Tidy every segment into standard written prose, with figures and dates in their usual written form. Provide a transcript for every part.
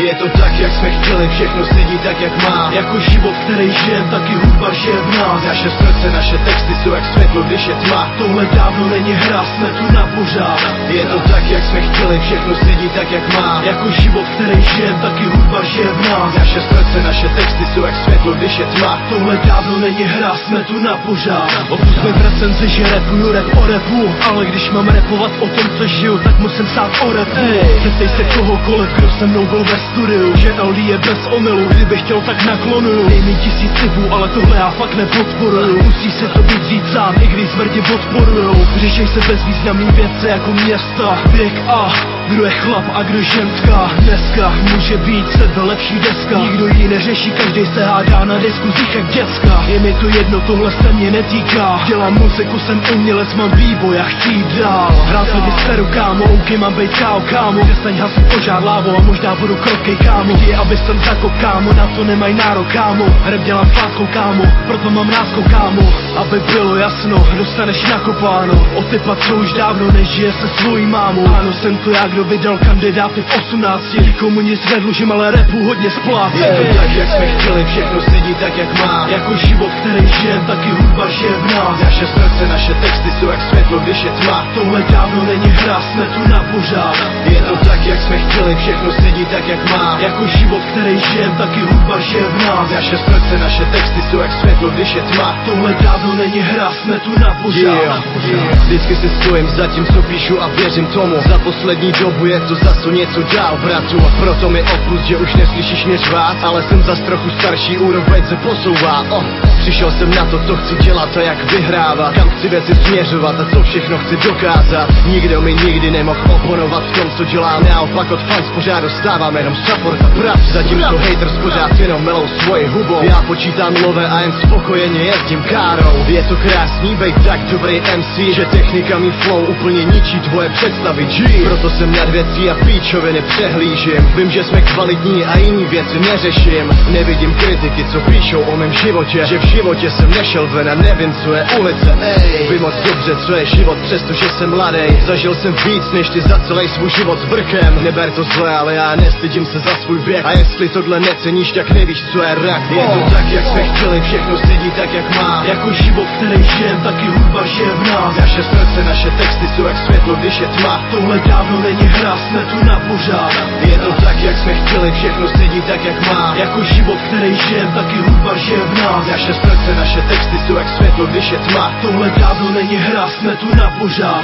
Je to tak, jak jsme chtěli, všechno sedí tak, jak má. Jako život, který žijem, taky hudba žije v nás. Naše srdce, naše texty jsou jak světlo, když je tma. Tohle dávno není hra, jsme tu na pořád. Je to tak, jak jsme chtěli, všechno sedí tak, jak má. Jako život, který žijem, taky hudba žije v nás. Naše srdce, naše texty jsou jak světlo, když je tma. Tohle dávno není hra, jsme tu na pořád. Opusťme v recenzi, že rapuju rap o rapu, ale když mám rapovat o tom, co žiju, tak musím psát o rapu. Zeptej se kohokoliv, kdo se mnou byl ve studiu, že LD je bez omylu, kdybych chtěl, tak naklonuju. Dej mi 1000 typů, ale tohle já fakt nepodporuju. Musí se to být říct sám, i když smrti podporujou. Řešej se bezvýznamný věci jako města, věk a kdo je chlap a kdo ženská. Dneska může být sebe lepší deska, nikdo ji neřeší, každý se hádá na diskuzích jak děcka. Je mi to jedno, tohle se mě netýká. Dělám muziku, jsem umělec, mám vývoj a chci jít dál. Hrál se vysteru, kámo, OK, mám bejt kámo, kámo. Přestaň hasit požár lávou a možná budu krotkej, kámo. Chtějí, aby jsem zakop, kámo, na to nemaj nárok, kámo. Rap dělám s láskou, kámo, proto mám ráskou, kámo. Aby bylo jasno, dostaneš nakopáno. Od typa, co už dávno nežije se svojí mámou. Ano, jsem to já, kdo vydal kandidáty v 18. Nikomu nic nedlužím, ale rapu hodně splácím. Je to tak, jak jsme chtěli, všechno sedí tak, jak má. Jako život, který žijem, taky hudba žije v nás. Naše srdce, naše texty jsou jak světlo, když je tma. Tohle dávno není hra, jsme tu na pořád. Je to tak, jak jsme chtěli, všechno sedí tak, jak má. Jako život, který žijem, taky hudba žije v nás. Naše srdce, naše texty jsou jak světlo, když je tma. Tohle dávno není hra, jsme tu na pořád. Vždycky si stojím za tím, co píšu a věřím tomu. Za poslední dobu je to zase něco dál, bratu. Proto mi odpust, že už neslyšíš mě řvát, ale jsem zas trochu starší, úroveň se posouvá. Přišel jsem na to, co chci dělat a jak vyhrávat, kam chci věci směřovat a co všechno chci dokázat. Nikdo mi nikdy nemohl oponovat v tom, co dělám. Naopak od fans pořád dostávám jenom support a prav. Zatímco haters pořád jenom melou svoji hubou, já počítám love a jen spokojeně jezdím károu. Je to krásný bejt tak dobrý MC, že technika mi flow úplně ničí tvoje představy G. Proto jsem nad věcí a píčoviny přehlížím. Vím, že jsme kvalitní a jiný věci neřeším. Nevidím kritiky, co píšou o mém životě, že v životě jsem nešel ven a nevím, co je ulice. Vím moc dobře, co je život, přestože jsem mladej. Zažil jsem víc než ty za celý svůj život s brkem. Neber to zle, ale já nestydím se za svůj věk. A jestli tohle neceníš, tak nevíš, co je rap. Je to tak, jak jsme chtěli, všechno sedí tak, jak má. Jako život, který žijem, taky hudba žije v nás. Naše srdce, naše texty jsou jak světlo, když je tma. Tohle dávno není hra, jsme tu na pořád. Je to tak, jak jsme chtěli, všechno sedí tak, jak má. Jako život, který žijem, taky hudba žije v nás. Naše srdce, naše texty jsou jak světlo, když je tma. Tohle dávno není hra, jsme tu na pořád.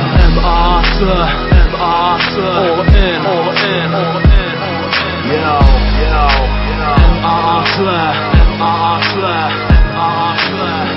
M.A.C. All in, all in, all in. Yo, yo, yo. M.A.C.